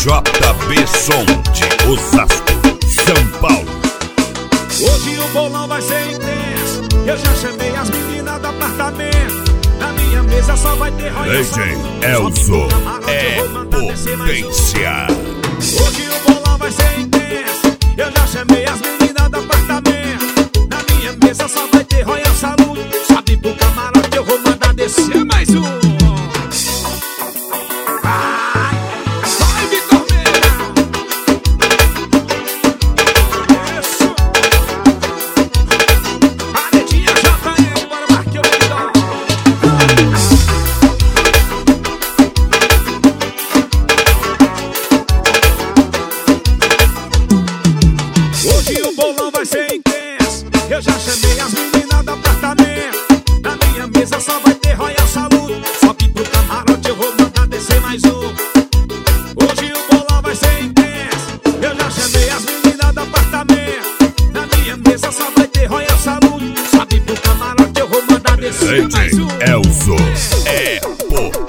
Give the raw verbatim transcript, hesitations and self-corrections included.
J B Som de Osasco, São Paulo. Hoje o bolão vai ser intenso. Eu já chamei as meninas do apartamento. Na minha mesa só vai ter royal. D J Elzo é potência. Hoje o bolão vai ser intenso. Eu já chamei as meninas do apartamento. Na minha mesa só vai ter royal saúde. Sobe pro camarote, eu vou mandar descer mais um. Eu já chamei as meninas do apartamento. Na minha mesa só vai ter royal saúde. Sobe pro camarote, eu vou mandar descer mais um. Hoje o bolão vai ser intenso. Eu já chamei as meninas do apartamento. Na minha mesa só vai ter royal saúde. Sobe pro camarote, eu vou mandar descer mais um. D J Elzo é potência.